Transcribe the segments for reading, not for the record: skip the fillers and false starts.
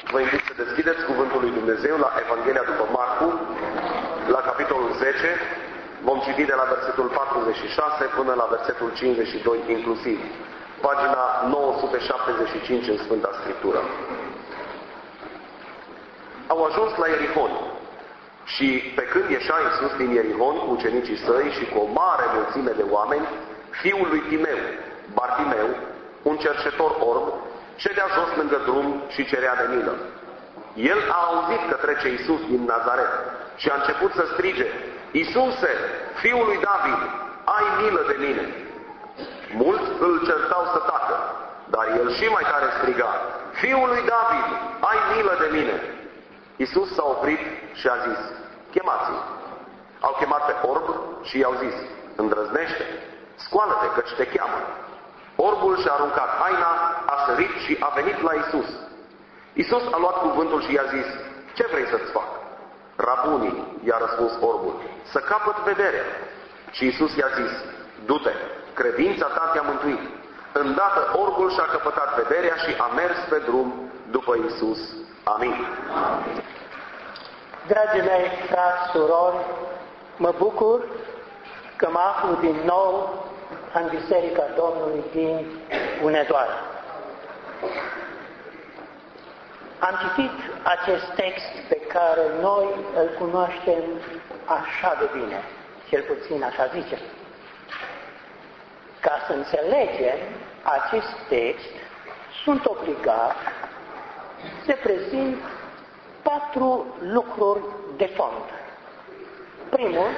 Vă invit să deschideți Cuvântul lui Dumnezeu la Evanghelia după Marcu, la capitolul 10. Vom citi de la versetul 46 până la versetul 52 inclusiv. Pagina 975 în Sfânta Scriptură. Au ajuns la Ierihon și pe când ieșea Iisus din Ierihon cu ucenicii săi și cu o mare mulțime de oameni, fiul lui Timeu, Bartimeu, un cercetor orb, ședea jos lângă drum și cerea de milă. El a auzit că trece Iisus din Nazaret și a început să strige: Iisuse, Fiul lui David, ai milă de mine! Mulți îl certau să tacă, dar el și mai tare striga: Fiul lui David, ai milă de mine! Iisus s-a oprit și a zis: chemați-l. Au chemat pe orb și i-au zis: îndrăznește, scoală-te căci te cheamă. Orbul și-a aruncat haina, a sărit și a venit la Iisus. Iisus a luat cuvântul și i-a zis: ce vrei să-ți fac? Rabunii, i-a răspuns orbul, să capăt vederea. Și Iisus i-a zis: du-te, credința ta te-a mântuit. Îndată orbul și-a căpătat vederea și a mers pe drum după Iisus. Amin. Dragii mei, frați, surori, mă bucur că mă aflu din nou în Biserica Domnului din Hunedoara. Am citit acest text pe care noi îl cunoaștem așa de bine, cel puțin așa zice. Ca să înțelegem acest text, sunt obligat să prezint 4 lucruri de fond. Primul,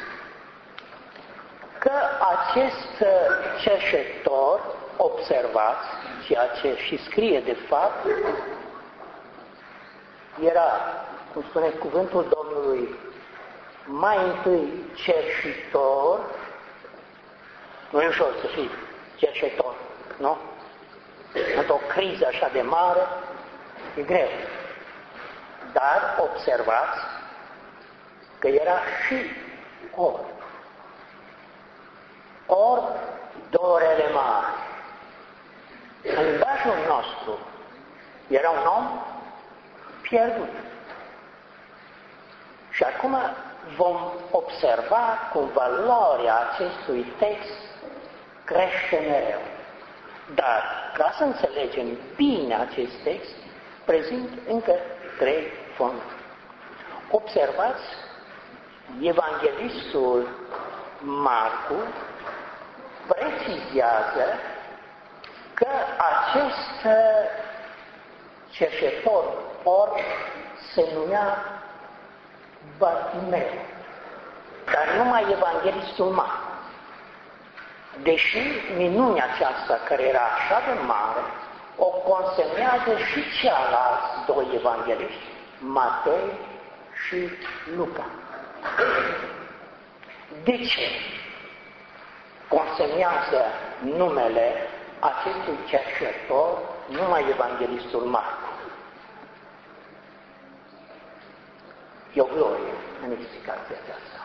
că acest cerșetor, observați ceea ce și scrie de fapt, era, cum spune cuvântul Domnului, mai întâi cerșitor. Nu e ușor să fii cerșetor, nu? Într-o criză așa de mare, e greu. Dar observați că era și orb. Orb, dorele mari. În limbajul nostru era un om pierdut. Și acum vom observa cum valoarea acestui text crește mereu. Dar, ca să înțelegem bine acest text, prezint încă 3 fonduri. Observați, evanghelistul Marcu precizează că acest cerșetor orb se numea Bartimeu, dar numai evanghelistul Marcu. Deși minunea aceasta, care era așa de mare, o consemnează și ceilalți 2 evangeliști, Matei și Luca. De ce consemnează numele acestui cerșetor numai evanghelistul Marcu? E o glorie în explicația aceasta.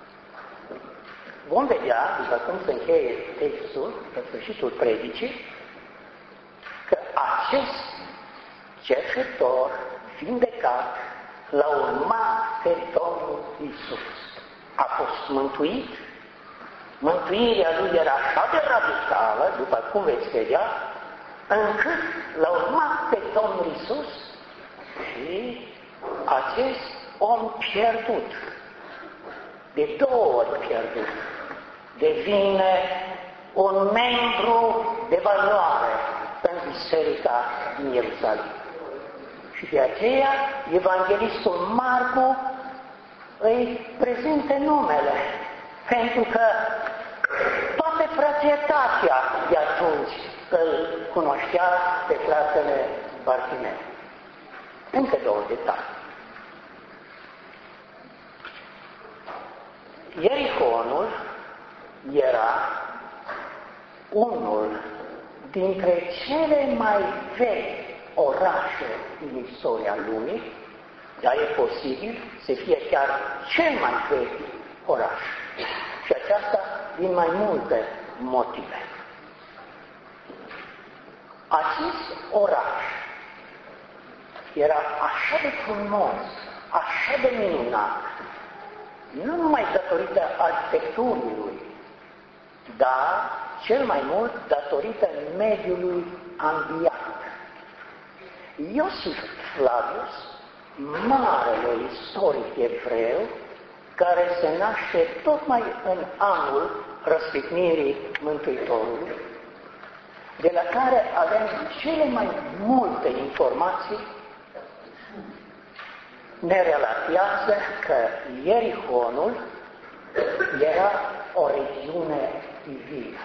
Vom vedea, după cum se încheie textul, pe sfârșitul predicii, că acest cerșetor vindecat l-a urmat pe Domnul Iisus. A fost mântuit. Mântuirea lui era așa de radicală, după cum veți vedea, încât l-a urmat pe Domnul Iisus și acest om pierdut, de 2 ori pierdut, devine un membru de valoare în biserica din Ierusalim. Și de aceea evanghelistul Marcu îi prezintă numele, pentru că toată frățietatea de atunci îl cunoștea pe fratele Bartimeu. Încă 2 detalii. Ierihonul era unul dintre cele mai vechi orașe din istoria lumii, dar e posibil să fie chiar cel mai vechi oraș. Și aceasta din mai multe motive. Acest oraș era așa de frumos, așa de minunat, nu numai datorită arhitecturii lui, dar cel mai mult datorită mediului ambient. Iosif Flavius, marele istoric evreu, care se naște tocmai în anul răstignirii Mântuitorului, de la care avem cele mai multe informații, ne relatează că Ierihonul era o regiune divină.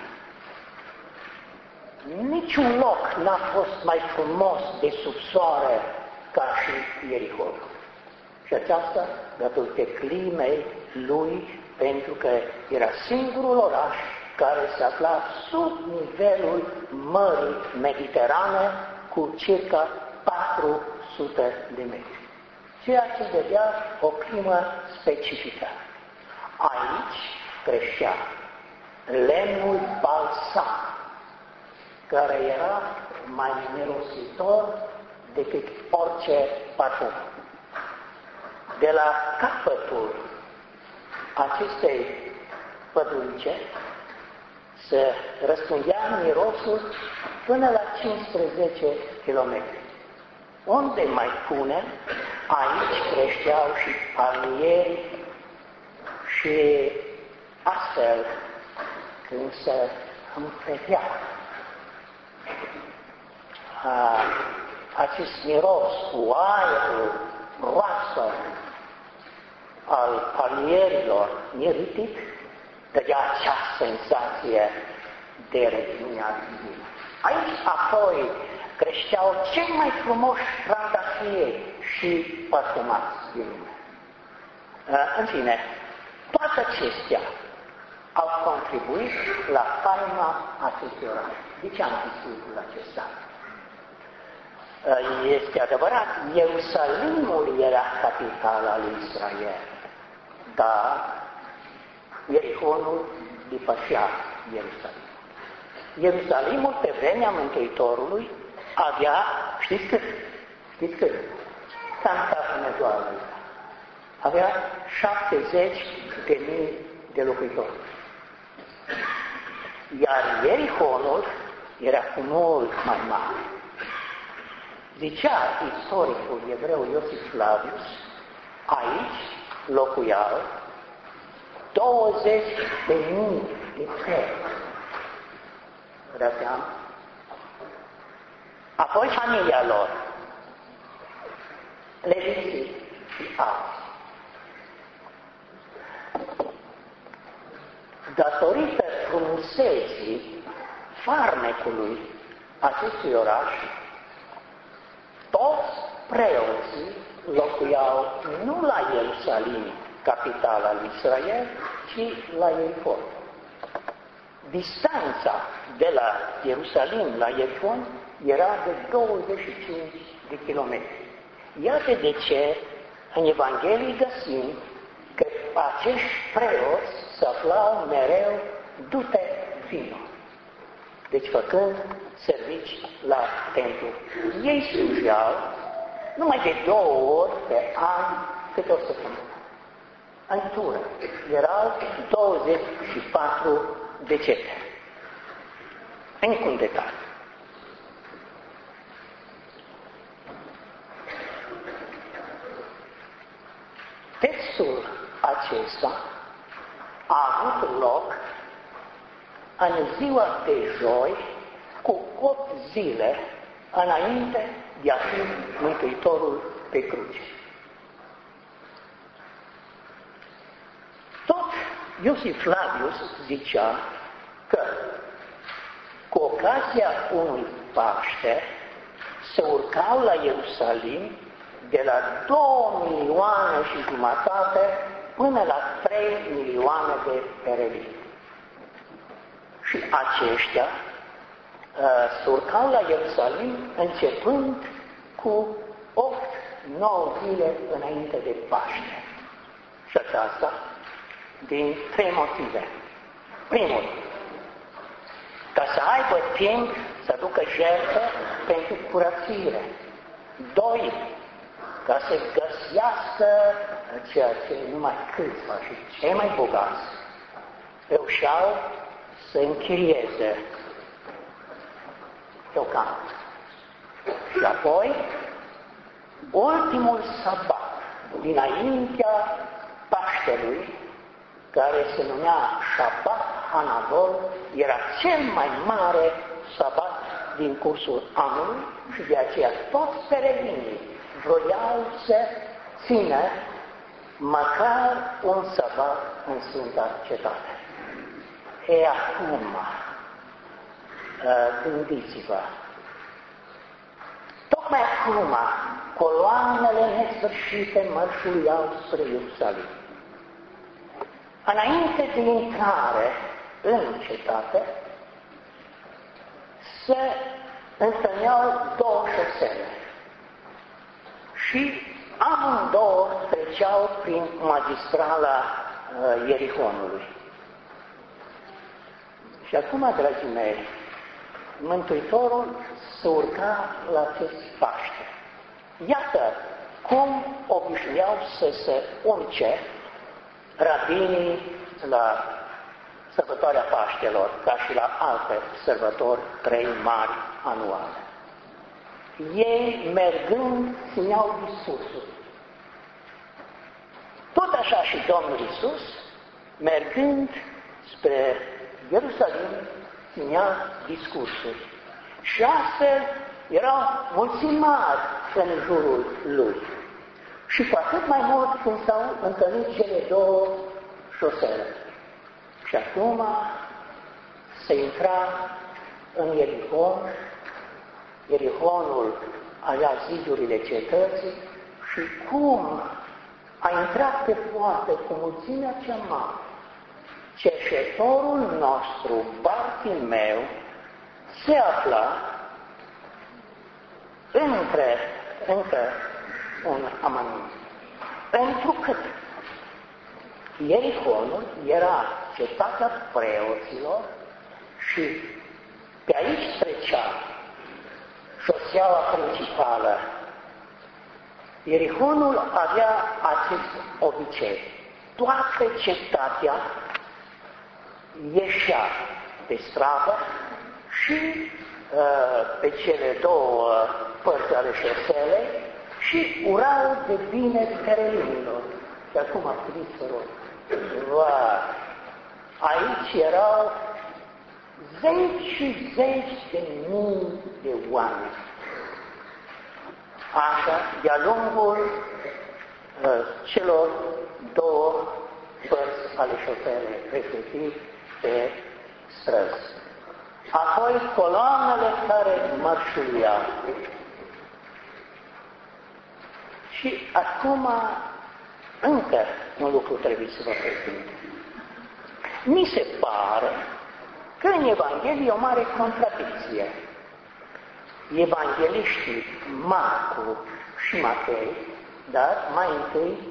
Niciun loc n-a fost mai frumos de sub soare ca și Ierihonul. Și aceasta datorită climei lui, pentru că era singurul oraș care se afla sub nivelul Mării Mediterane cu circa 400 de metri. Ceea ce dădea o climă specifică. Aici creștea lemnul balsam, care era mai mirositor decât orice parfum. De la capătul acestei pădurice se răspândea mirosul până la 15 km. Unde mai punem, aici creșteau și palmieri și astfel când se înfletea acest miros cu aerul roasă al palmierilor miritic, dădea acea senzație de regiunea divină. Aici apoi creșteau cei mai frumoși trandafiri și parfumați din lume. În fine, toate acestea au contribuit la faima acestui oraș. De ce am zis lucrul acesta? Este adevărat, Ierusalimul era capitala lui Israel, dar Ierihonul depășea Ierusalim. Ierusalimul pe vremea Mântuitorului avea, știți cât? Santa Humedoară. Avea 70.000 de locuitori. Iar Ierihonul era cu mult mai mare. Zicea istoricul evreu Iosif Flavius, aici locuiau 20.000 de feri. Vă dați seama? Apoi familia lor, leviții și alții. Datorită frumuseții farmecului acestui oraș, toți preoții locuiau nu la Ierusalim, capitala lui Israel, ci la Ierihon. Distanța de la Ierusalim la Ierihon era de 25 de kilometri. Iată de ce în Evanghelie găsim că acești preoți se aflau mereu du-te vino. Deci făcând servici la templu. Ei slujeau numai de 2 ori pe an, câte o săptămână. În tură erau 24 decete. Încă un detaliu. Textul acesta a avut loc în ziua de joi, cu 8 zile înainte de a fi Mântuitorul pe cruce. Tot Iosif Flavius zicea că cu ocazia unui Paște se urcau la Ierusalim de la 2,5 milioane până la 3 milioane de peregrini. Și aceștia se urcau la Ierusalim începând cu 8-9 zile înainte de Paște. Și aceasta din 3 motive. Primul, ca să aibă timp să ducă jertfă pentru curățire. 2, ca să găsească ceea ce numai câțiva și cei mai bogați reușeau să închirieze deocamdată. Și apoi, ultimul sabat dinaintea Paștelui, care se numea Șabat Hanadol, era cel mai mare sabat din cursul anului și de aceea toți peregrinii vroiau să țină măcar un sabat în Sfânta Cetate. E acum, gândiți-vă, tocmai acum coloanele nesfârșite mărșuiau spre Ierusalim. Înainte de intrare în cetate, se întâlneau două șosele și amândouă treceau prin magistrala Ierihonului. Și acum, dragii mei, Mântuitorul se urca la acest Paște. Iată cum obișnuiau să se urce rabinii la sărbătoarea Paștelor, ca și la alte sărbători 3 mari anuale. Ei, mergând, țineau discursuri. Tot așa și Domnul Iisus, mergând spre Ierusalim, ținea discursuri. Și astfel erau mulțimi mari în jurul lui. Și cu atât mai mult când s-au întâlnit cele două șosele. Și acum se intra în Ierihon. Ierihonul avea zidurile cetății și cum a intrat pe poartă cu mulțimea cea mare, cerșetorul nostru, Bartimeu, se afla încă un amănunt. Întrucât Ierihonul era cetatea preoților și pe aici trecea șoseaua principală. Ierihonul avea acest obicei. Toată cetatea ieșea pe stradă și pe cele două părți ale șoselei și urau de bine perelinilor. Și acum, priviți, vă rog, aici erau zeci și zeci de mii de oameni. Așa, de-a lungul celor două părți ale șoselei, respectiv pe străzi. Apoi coloanele care mărșuiau. Și acum încă un lucru trebuie să vă prezint. Mi se pare că în Evanghelie e o mare contradicție. Evangheliștii Marcu și Matei, dar mai întâi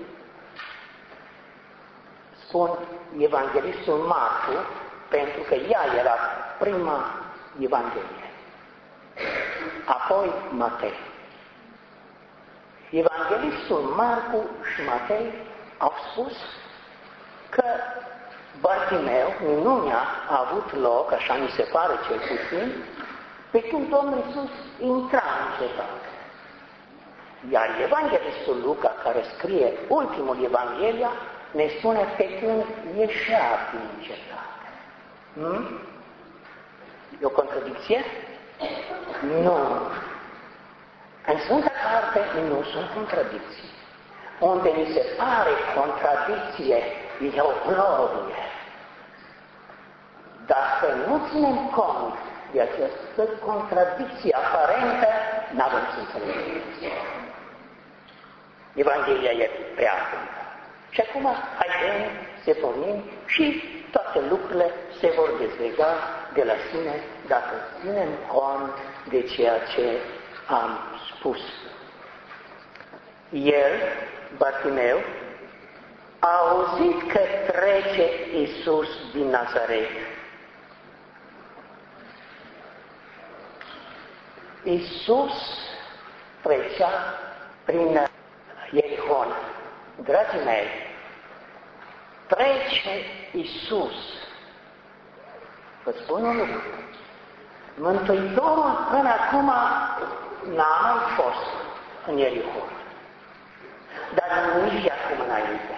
spun evanghelistul Marcu, pentru că ea era prima Evanghelie. Apoi Matei. Evanghelistul Marcu și Matei au spus că Bartimeu, minunea, a avut loc, așa mi se pare cel puțin, pe când Domnul Iisus intra în cetate. Iar Evanghelistul Luca, care scrie ultimul Evanghelia, ne spune pe când ieșea din cetate. E o contradicție? Nu. În Sfânta Carte nu sunt contradicții. Unde mi se pare contradicție, e o globie. Dacă nu ținem cont de această contradicție aparentă, n-avem să înțelegem. Evanghelia e prea adâncă. Și acum, haideți să pornim și toate lucrurile se vor dezlega de la sine dacă ținem cont de ceea ce am spus. El, Bartimeu, a auzit că trece Iisus din Nazaret. Iisus trecea prin Ierihon. Dragii mei, trece Iisus. Vă spun un lucru. Mântuitorul până acum n-a mai fost în Ierihon. Dar nu și acum înainte.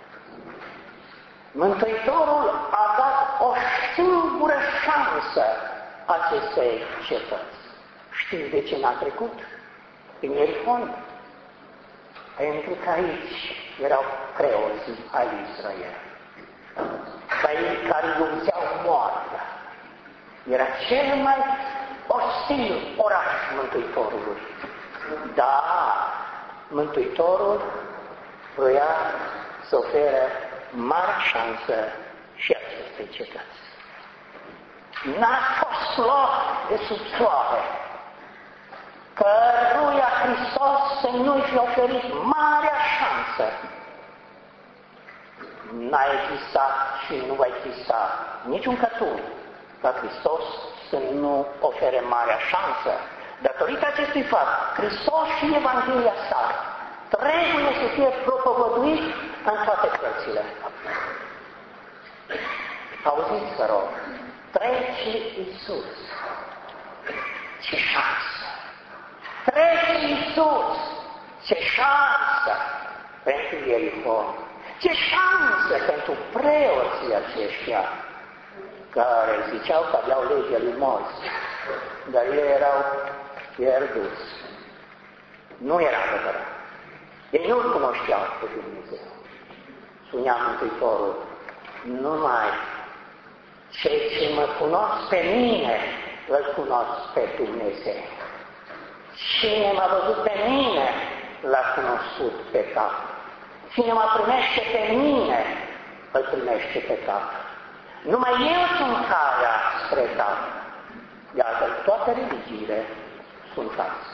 Mântuitorul a dat o singură șansă acestei cetăți. Știți de ce n-a trecut prin Ierihon? Pentru că aici erau preoții ai Israel, cei care iubeau moartea. Era cel mai ostil oraș Mântuitorului. Da, Mântuitorul vroia să ofere mare șansă și acestei cetăți. N-a fost loc de sub soare căruia Hristos să nu-i fi oferit marea șansă. N-a existat și nu va exista niciun cătun ca Hristos să nu ofere marea șansă. Datorită acestui fapt, Hristos și Evanghelia sa trebuie să fie propovăduit în toate părțile. Auziți, vă rog, trece Iisus. Ce șansă! Trece Iisus! Ce șansă pentru Ierihon! Ce șansă pentru preoții aceștia care ziceau că aveau legea lui Moise, dar ei erau pierduți. Nu era adevărat. Ei nu-L cunoșteau pe Dumnezeu. Spunea Mântuitorul, numai cei ce mă cunosc pe mine, îl cunosc pe Dumnezeu. Cine m-a văzut pe mine, l-a cunoscut pe Tatăl. Cine mă primește pe mine, îl primește pe Tatăl. Numai eu sunt calea spre Tatăl. Iată, toate religiile sunt false.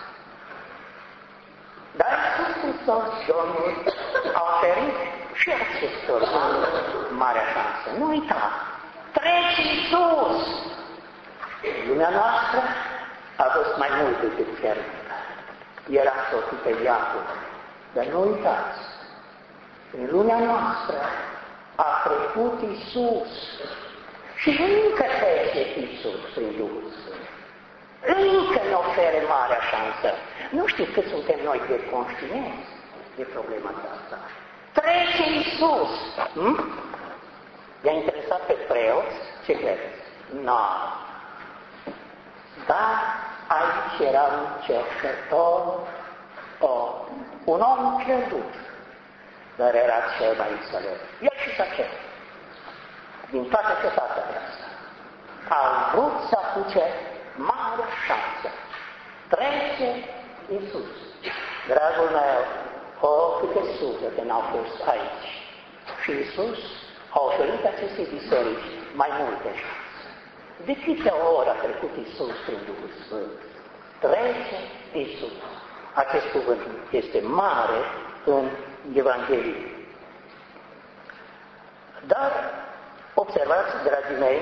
Dar Iisus Hristos, Domnul, a oferit și acestor marea șansă. Nu uita, trece Iisus! Lumea noastră a fost mai mult decât fermită. Era soțul pe viață. Dar nu uitați, în lumea noastră a trecut Iisus și încă trece Iisus prin Duhul Sfânt. Încă ne ofere marea șansă. Nu știu cât suntem noi de conștienți de problema asta. Trece Iisus. I-a interesat pe preoți? Ce credeți? Nu. Dar aici era un cercetător, un om pierdut, dar era cel mai înțelept. El și Zaceu, din toată cetatea asta, au vrut să apuce mare șansă. Trece Iisus. Dragul meu, câte suflete n-au fost aici. Și Iisus a oferit acestei biserici mai multe șanse. De câte ori a trecut Iisus prin Duhul Sfânt? Trece Iisus. Acest cuvânt este mare în Evanghelie. Dar, observați, dragii mei,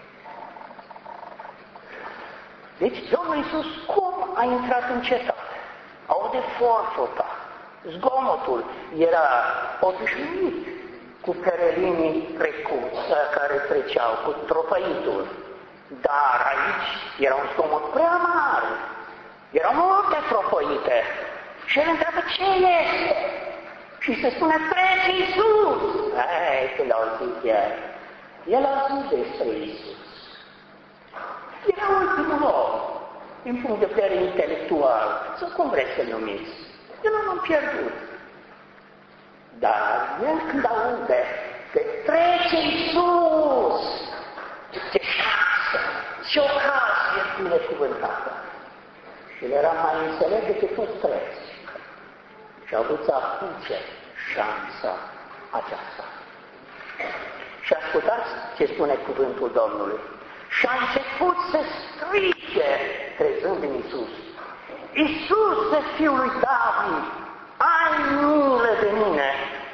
deci Domnul Iisus cum a intrat în cetate? Aude forfota, zgomotul era obișnuit cu perelinii care treceau, cu tropăitul. Dar aici era un zgomot prea mare. Erau multe tropăite. Și el întreabă, ce este? Și se spune, trece Iisus! Când au zis el a zis despre Iisus. Era ultimul om, din punct de vedere intelectual, sau cum vreți să-l numiți. Eu nu m-am pierdut. Dar el când aude că trece Iisus, ce șansă, ce ocazie binecuvântată. Și el era mai înțelept decât toți treci. Și au vrut să apuce șansa aceasta. Și ascultați ce spune cuvântul Domnului. Și a început să strige, crezând în Iisus. Iisuse, Fiul lui David, ai milă de mine!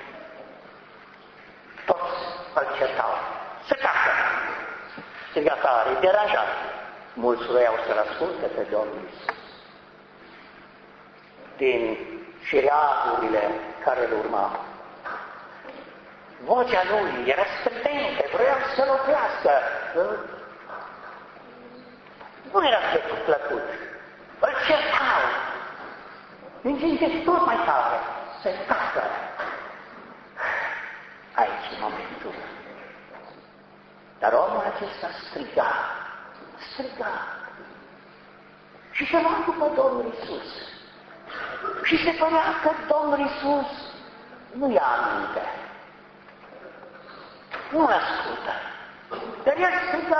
Toți îl certau. Se tacă! Striga tare, deranjat. Mulți vroiau să-L asculte pe Domnul Iisus. Din și reagurile care îl urmau. Vocea lui era strădentă, vrea să-l oprească. Nu era plăcut. Îl certau. Încinge tot mai tare, să tacă. Aici e momentul. Dar omul acesta striga. Și se lua după Domnul Iisus. Și se părea că Domnul Iisus nu ia aminte. Nu ascultă. Dar el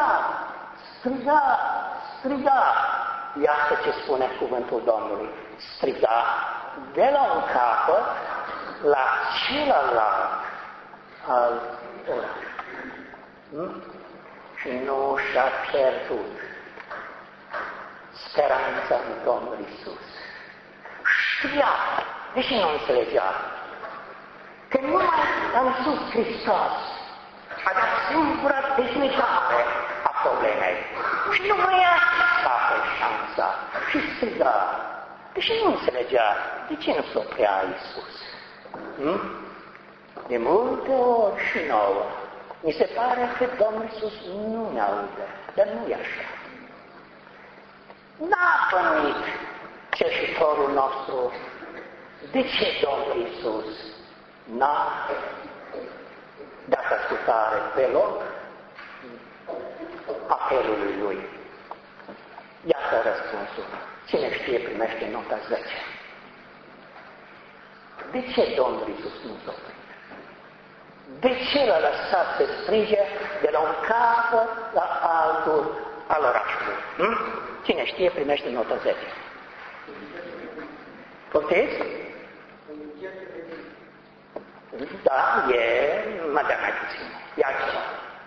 striga. Iată ce spune cuvântul Domnului. Striga de la un capăt la celălalt al orașului. Și nu și-a pierdut speranța în Domnul Iisus. Știa, deși nu înțelegea, că numai în Iisus Hristos avea singura definiție a problemei. Și nu vrea să apă șansa. Și striga. Deși nu înțelegea, de ce nu se oprea Iisus? De multe ori și nouă, mi se pare că Domnul Iisus nu ne aude, dar nu e așa. N-a pănit cerșitorul nostru. De ce Domnul Iisus n-a dat ascultare pe loc apelului Lui? Iată răspunsul. Cine știe primește nota 10. De ce Domnul Iisus nu s-a oprit? De ce l-a lăsat să strige de la un capăt la altul al orașului? Cine știe primește nota 10. Poftiți? Da, mă dea mai puțin. Ia ceva.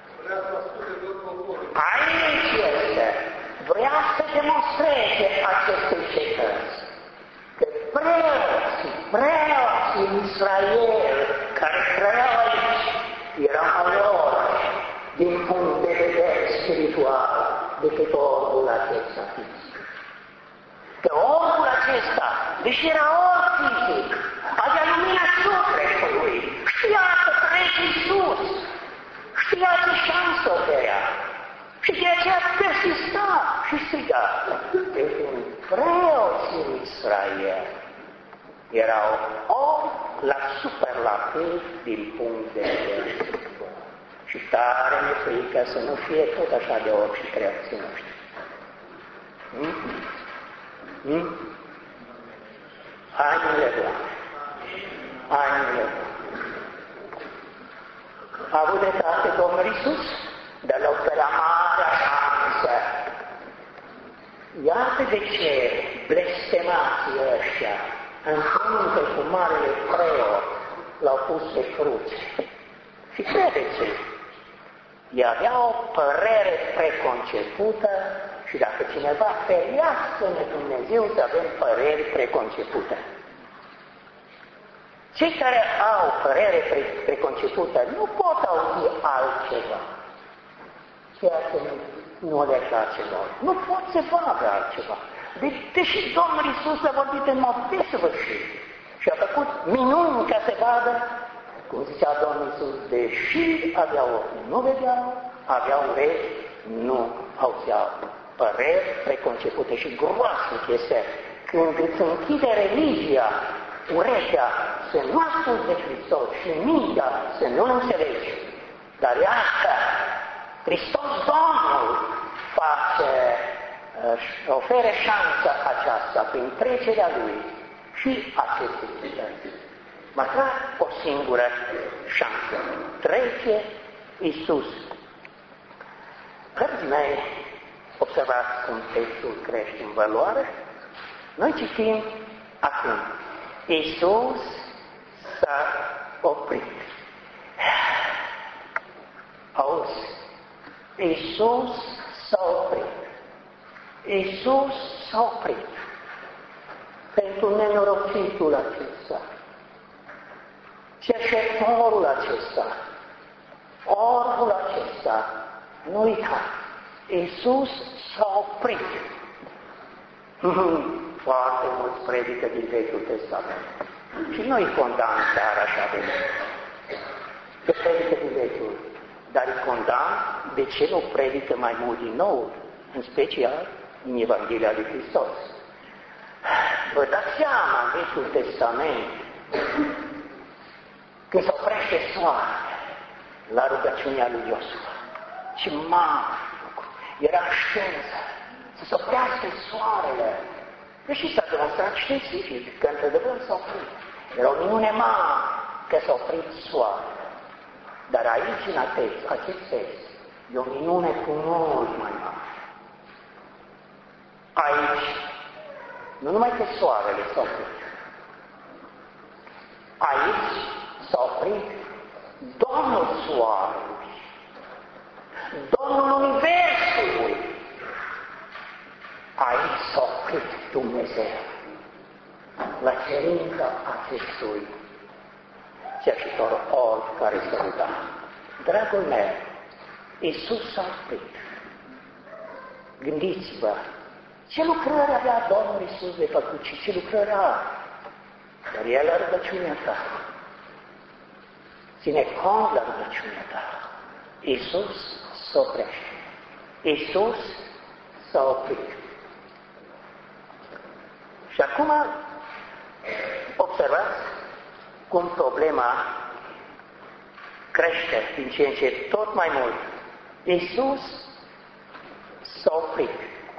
Aici este. Vrea să demonstreze acestei cetăți că preoții în Israel care trăiau aici erau mai lor din punct de vedere spiritual decât omul acesta fizic. Că omul acesta, deși era om fizic, avea lumina sufletului, știa că trece Iisus, știa ce șansă oferea. Și de aceea persista și striga. Când preoții în Israel erau ori la superlativ din punct de vedere spiritual. Și tare mi-e frică să nu fie tot așa de orb și creații noștri. Animile bune. A avut dreptate Domnul Iisus? Dar l-au pe la marea șansă. Iată de ce blestemații ăștia, în frunte cu marele preot, l-au pus pe cruce. Și credeți-mi, ei avea o părere preconcepută și dacă cineva ferească-ne Dumnezeu să avem păreri preconcepute. Cei care au părere preconcepută nu pot auzi altceva. Ceea ce nu le place lor. Nu pot să vadă altceva. Deși Domnul Iisus a vorbit în mod desăvârșit și a făcut minuni ca să vadă, cum zicea Domnul Iisus, deși aveau ochi, nu vedeau, aveau urechi, nu auzeau. Păreri preconcepute și groasnic este când îți închide religia urechea să nu asculți de Hristos și mintea să nu-L înțelegi. Dar iată, Hristos Domnul oferă șansa aceasta prin trecerea Lui și aceste situații. Măcar o singură șansă. Trece Iisus. Dragii mei, observați cum textul crește în valoare. Noi citim acum. Iisus s-a oprit. Auzi? Iisus s-a oprit. Iisus s-a oprit. Pentru nenorocitul acesta. Cerșetorul acesta. Orbul acesta. Nu uita. Iisus s-a oprit. Foarte mulți predică din Vechiul Testament. Și nu-i condamn chiar așa de mult. Că predică din vechiul, dar îi condamn de ce nu predică mai mult din nou, în special în Evanghelia lui Hristos. Vă dați seama în Vechiul Testament, când se oprește soarele la rugăciunea lui Iosua, ce mare lucru, era știință, să se oprească soarele. Și s-a demonstrat științific că într-adevăr s-a oprit. Era o minune mare că s-a oprit soarele. Dar aici, în acest text, e o minune cu mult mai mare. Aici, nu numai că soarele s-a oprit, aici s-a oprit Domnul Soarelui, Domnul Universului. Aici s-a oprit Dumnezeu la cerința acestui cerșitor orb care se ruga. Dragul meu, Iisus s-a oprit. Gândiți-vă, ce lucrări avea Domnul Iisus de făcut și ce lucrări are. Dar El la rugăciunea ta. Ține cont la rugăciunea ta. Iisus s-a oprește. Iisus s-a oprit. Și acum observați cum problema crește din ce în ce tot mai mult. Iisus s-a oprit.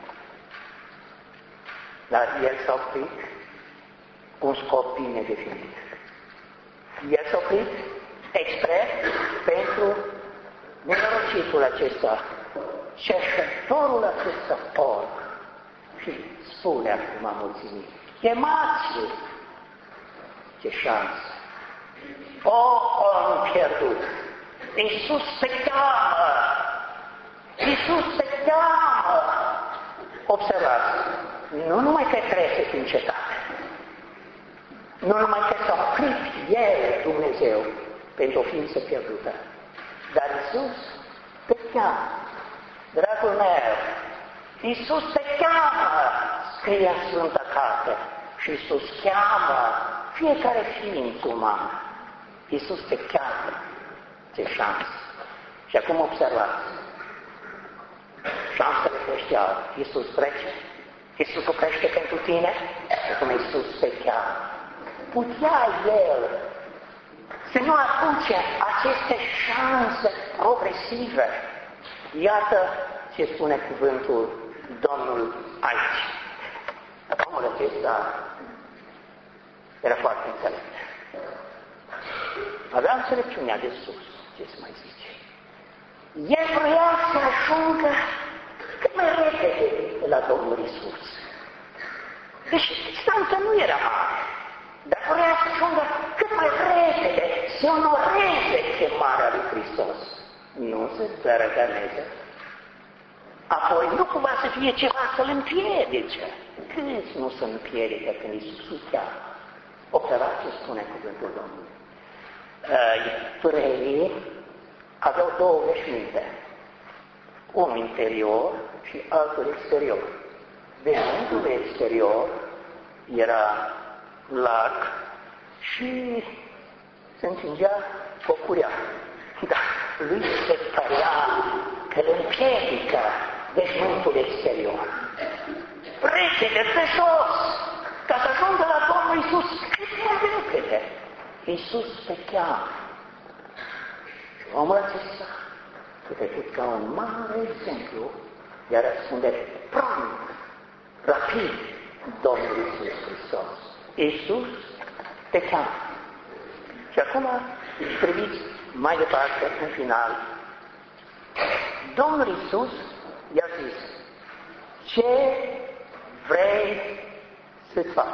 Dar El s-a oprit cu un scop bine definit. El s-a oprit expres pentru nenorocitul acesta, cerșătorul acesta orb. Și spune acum mulțimii, chemați-l! Ce șansă! O, om pierdut! Iisus te cheamă! Iisus te cheamă! Observați, nu numai că trece prin cetate, nu numai că s-a oprit El, Dumnezeu, pentru o ființă pierdută, dar Iisus te cheamă. Dragul meu, Iisus te cheamă, scrie în Sfânta Carte, și Iisus cheamă fiecare ființă umană. Iisus te cheamă, ce șansă. Și acum observați, șansele creșteau, Iisus trece, Iisus oprește pentru tine, și acum Iisus te cheamă. Putea El să nu aduce aceste șanse progresive. Iată ce spune cuvântul Domnul aici. Omul acesta era foarte înțelept. Avea înțelepciunea de sus, ce se mai zice. El vrea să ajungă cât mai repede la Domnul Iisus. Deși distanța nu era mare, dar vrea să ajungă cât mai repede, să onoreze chemarea lui Hristos. Nu se zărăgăneze. Apoi nu cumva să fie ceva să-l împiedice. Câți nu se împiedică când Iisus cheamă? Observați ce spune cuvântul Domnului. Evreii aveau două veșminte. Unul interior și altul exterior. Veșmântul exterior era larg și se împingea cu o curea. Dar lui se părea că îl împiedică veșmântul exterior. Repede, pe jos, ca să ajungă la Domnul Iisus cât mai repede. Iisus te cheamă. Și omul acesta a trecut ca un mare exemplu, iar răspunde prompt, rapid, Domnul Iisus Hristos. Iisus te cheamă. Și acum priviți mai departe, în final. Domnul Iisus i-a zis, ce vrei să-ți fac?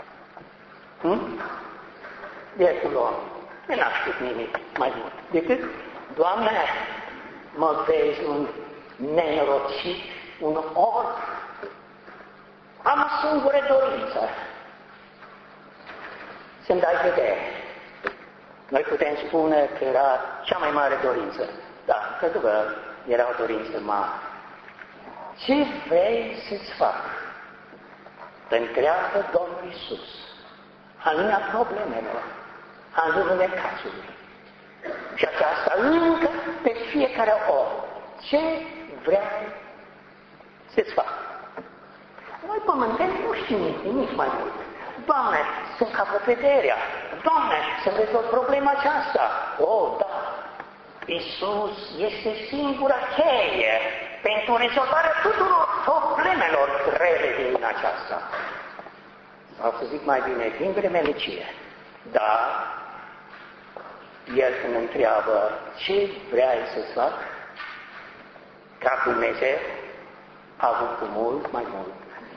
Bietul om, nu n-a știut nimic mai mult decât, Doamne, mă vezi un nenorocit, un orb, am o singură dorință, să-mi dai vedere. Noi putem spune că era cea mai mare dorință, dar, într-adevăr, era o dorință mare. Ce vrei să-ți fac? Te întreabă Domnul Iisus. a lumea problemelor, a lumea cazului. Și aceasta încă pe fiecare om. Ce vrea să-ți facă? Noi pământeni nu știm nimic mai mult. Doamne, să-mi capăt vederea. Doamne, să-mi rezolv problema aceasta. Oh, da. Iisus este singura cheie pentru rezolvarea tuturor problemelor grele din aceasta. Sau să zic mai bine, din vremelnicie. Dar El îmi întreabă ce vrei să-ți fac, ca Dumnezeu a avut cu mult mai mult.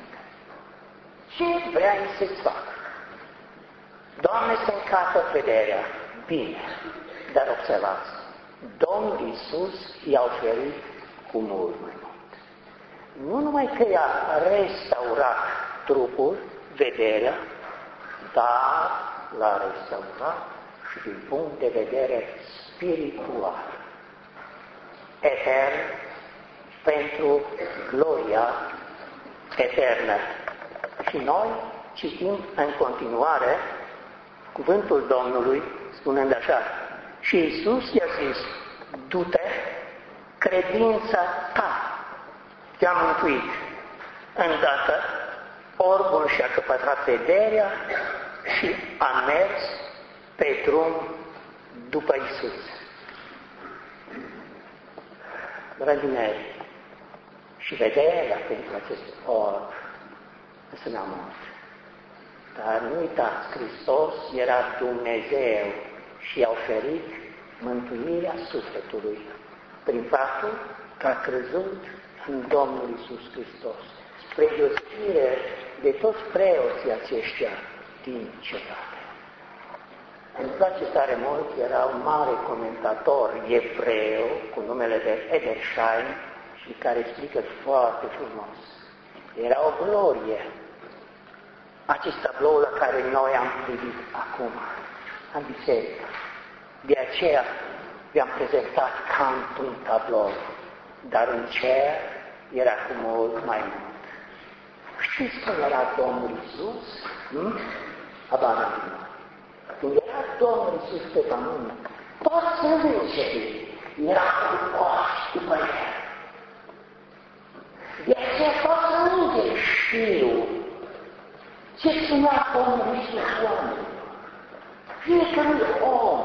Ce vrei să-ți fac? Doamne, să-mi capăt vederea. Bine, dar observați, Domnul Iisus i-a oferit cu mult mai mult. Nu numai că i-a restaurat trupul, vederea, dar l-a restaurat și din punct de vedere spiritual, etern, pentru gloria eternă. Și noi citim în continuare cuvântul Domnului, spunând așa, și Iisus i-a zis, du-te, credința ta te-a mântuit. Îndată, orbul și-a căpătat vederea și a mers pe drum după Iisus. Dragii mei, și vederea pentru acest orb înseamnă mult. Dar nu uitați, Hristos era Dumnezeu și i-a oferit mântuirea sufletului prin faptul că a crezut în Domnul Iisus Hristos, spre deosebire de toți preoții aceștia din cetate. Îmi place tare mult, era un mare comentator evreu cu numele de Edersheim și care explică foarte frumos. Era o glorie acest tablou la care noi am privit acum în biserică. De aceea vi-am prezentat ca într-un tablou, dar în cer era cu mult mai mult. Știți cum era Domnul Iisus? Abandonați. Când era Domnul Iisus pe pământ, toți îngerii erau cu ochi după El. De aceea toți îngerii știu ce spunea Domnul Iisus oamenilor. Fiecare om.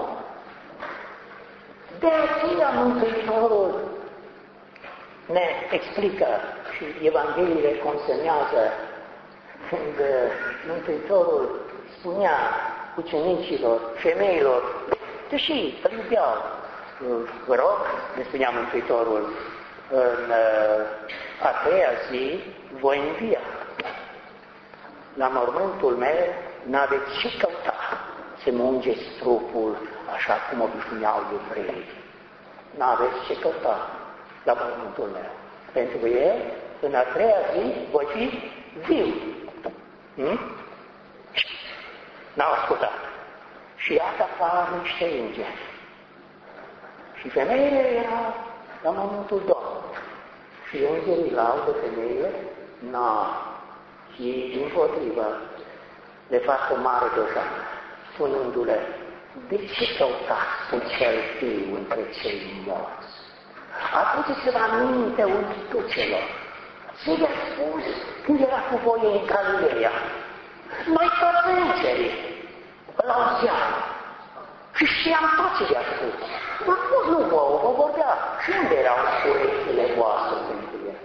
De aceea Mântuitorul ne explică și Evangheliile consemnează când Mântuitorul spunea ucenicilor, femeilor, deși îl iubeau, vă rog, ne spunea Mântuitorul, în a treia zi voi învia. La mormântul meu n-aveți ce căuta să mungeți trupul așa cum obișnuiau evreii. N-aveți ce căuta la mormântul meu. Pentru că eu, în a treia zi, voi fi viu. N-au ascultat. Și iată apar niște îngeri. Și femeile erau la mormântul Domnului. Și îngerii laudă femeile? Și dimpotrivă le fac o mare dozană, spunându-le, de ce căutați pe cel viu între cei morți? Aduceți-vă aminte unitucelor. Ce i-a spus când era cu voi în Galileea? Noi toți îngerii îl auzeam și știam tot ce i-a spus. Nu vă vorbea. Și unde erau urechile voastre pentru el?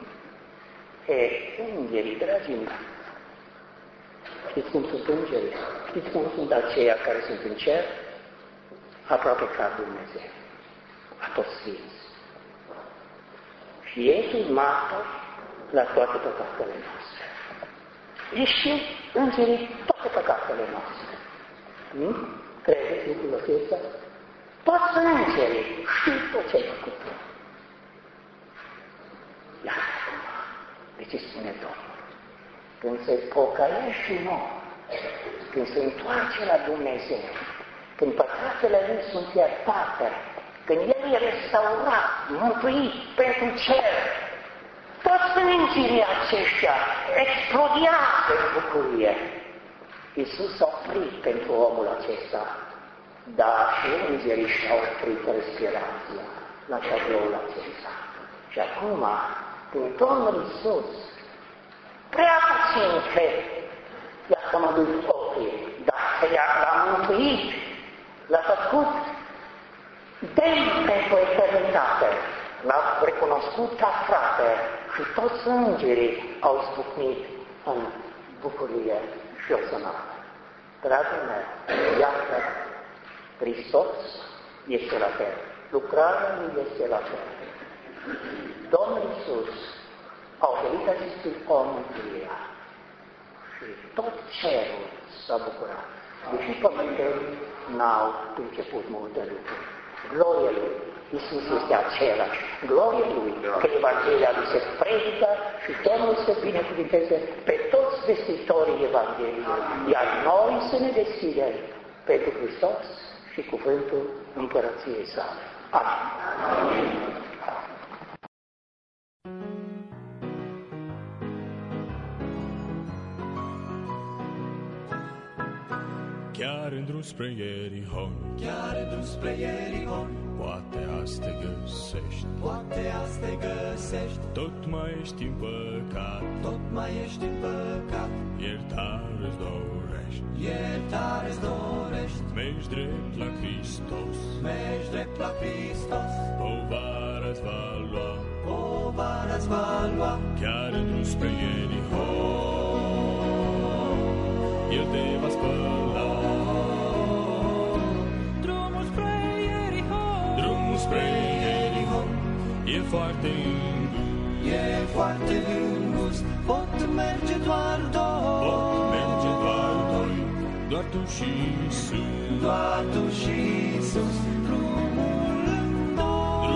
Îngerii, dragii mei, știți cum sunt îngerii? Știți cum sunt aceia care sunt în cer? Aproape ca Dumnezeu, a toți sfinți. Și ei sunt martori la toate păcatele noastre. Ei știu îngerii toate păcatele noastre. Credeți lucrul acesta? Toți îngerii știu tot ce ai făcut. Iar de ce spune Domnul? Când se pocăiește un om, când se întoarce la Dumnezeu, când păcatele lui sunt iertate, când el e restaurat, mântuit pentru cer, toți îngerii aceștia explodează în bucurie. Iisus a oprit pentru omul acesta, dar și îngerii și-au oprit respirația la tabloul acesta. Și acum, din Domnul Iisus, prea puțin cred, i-a cămăduit ochii, dar l-a mântuit, l-a făcut demn pentru eternitate, l-a recunoscut ca frate și toți îngerii au izbucnit în bucurie și osănare. Dragul meu, iată, Hristos este la fel, lucrarea Lui este la fel. Domnul Iisus a oferit acestui om mântuirea și tot cerul s-a bucurat. Deși pământul n-au început multe lucruri. Gloria Lui, Iisus este același. Gloria Lui, că Evanghelia Lui se predică și Domnul să binecuvinteze pe toți vestitorii Evangheliei, iar noi să ne deschidem pentru Hristos și cuvântul împărăției sale. Amin. Chiar în drum spre Ierihon, chiar în drum spre Ierihon, poate azi te găsești, poate azi te găsești, tot mai ești în păcat, tot mai ești în păcat, iertare-ți dorești, iertare-ți dorești, mergi drept la Hristos, mergi drept la Hristos, povara-ți va lua, povara-ți va lua, chiar în drum spre Ierihon, El te va spăla. Spre Ierihon, e foarte îngust, e foarte îngust, pot merge doar doi, pot merge doar doi, doar tu și Iisus, doar tu și Iisus, drumul în doi,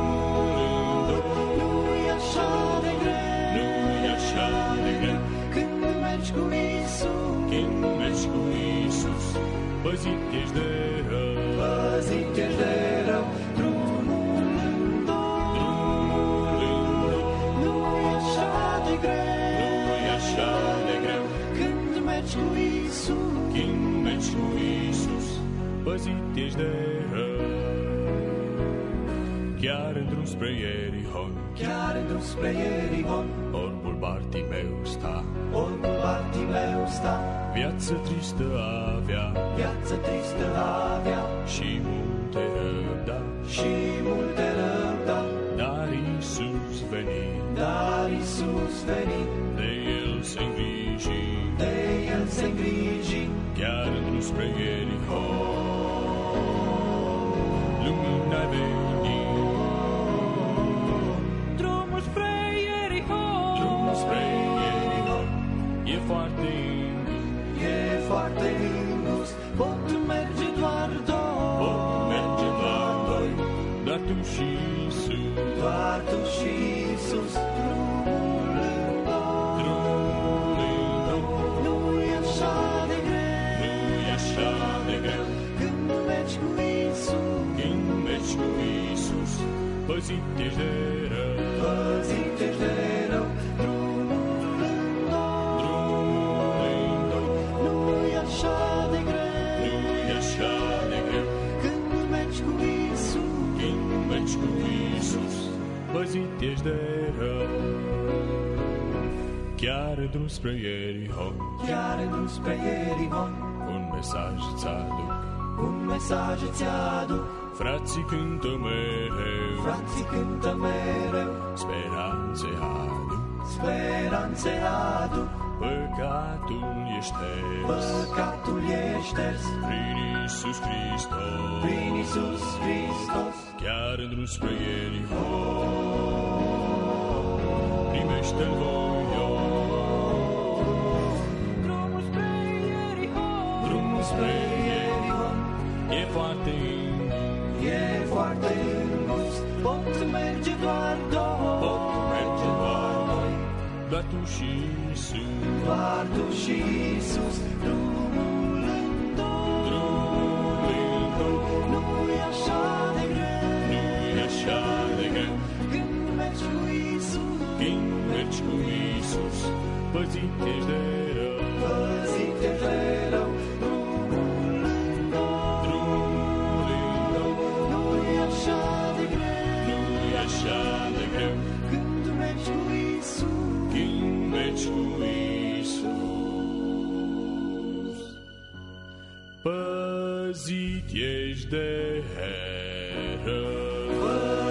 nu-i așa de greu, nu-i așa de greu, când mergi cu Iisus, când mergi cu Iisus, păzit ești de rău, păzit ești de rău, păzit ești de rău. Chiar în drum spre Ierihon, chiar în drum spre Ierihon, orbul Bartimeu sta, orbul Bartimeu sta, viață tristă avea, viață tristă avea, și multe răbda, și multe răbda, dar Iisus veni, dar Iisus veni, de El se îngriji, de El se îngriji, chiar în drum spre Ierihon, lumina-i venit. Drumul spre Ierihon, Drumul spre Ierihon e foarte îngust, e foarte îngust, pot merge doar doi, pot merge doar doi, doar tu și Iisus, doar tu și Iisus, drumul în doi, drumul în doi, nu-i așa de greu, nu-i așa de greu, când mergi cu Iisus, când mergi cu Iisus, păzit ești de rău, păzit ești de rău, drumul în doi, drumul în doi, nu-i așa de greu, nu-i așa de greu, când mergi cu Iisus, când mergi cu Iisus, păzit ești de rău. Chiar în drum spre Ierihon, chiar în drum spre Ierihon, un mesaj ți-aduc, un mesaj îți aduc, frații cântă mereu, frații cântă mereu, speranțe aduc, speranțe aduc, păcatul e șters, păcatul e șters, prin Iisus Hristos, prin Iisus Hristos, chiar în drum spre Ierihon, primește-L voios. drumul spre Ierihon, Drumul spre Ierihon e foarte îngust, e foarte îngust, pot merge doar doi, pot merge doar doi, doar tu și Iisus, doar tu și Iisus, drumul în doi, drumul în doi, nu-i așa de greu, nu-i așa de greu, când mergi cu Iisus, când mergi cu Iisus, păzit ești de rău, păzit ești de rău, cu Iisus. Păzit ești de Heră,